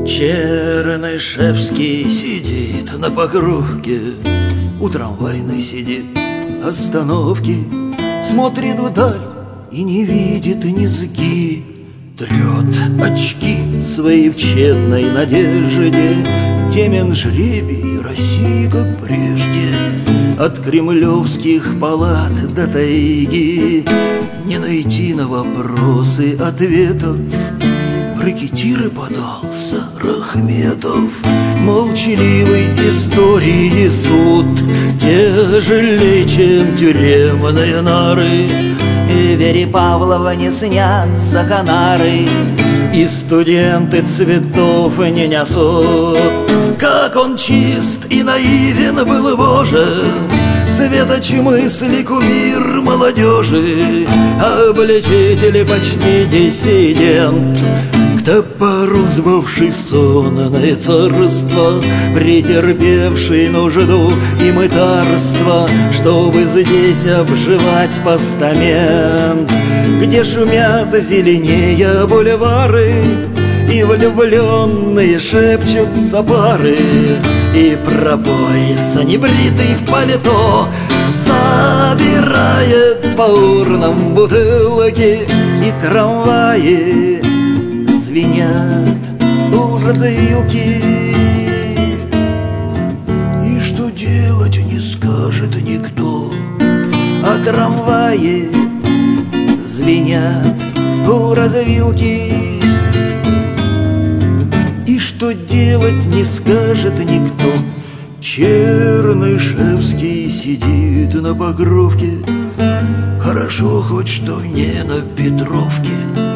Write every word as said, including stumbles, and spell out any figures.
Чернышевский сидит на покровке, у трамвайной сидит остановки, смотрит вдаль и не видит низги, трет очки свои в тщетной надежде. Темен жребий России, как прежде, от кремлевских палат до тайги. Не найти на вопросы ответов. В рэкетиры подался Рахметов. Молчаливый истории суд тяжелей, чем тюремные нары. И Вере Павловне снятся канары, и студенты цветов не несут. Как он чист и наивен был, Боже, светоч мысли кумир молодежи, обличитель почти диссидент, к топору звавший сонное царство, претерпевший нужду и мытарство, чтобы здесь обживать постамент, где шумят зеленее бульвары, и влюбленные шепчутся пары, и пробоится небритый в пальто собирает по урнам бутылки, и трамваи звенят у развилки. И что делать не скажет никто, а трамваи звенят у развилки. И что делать не скажет никто. Чернышевский сидит на покровке, хорошо хоть что не на Петровке.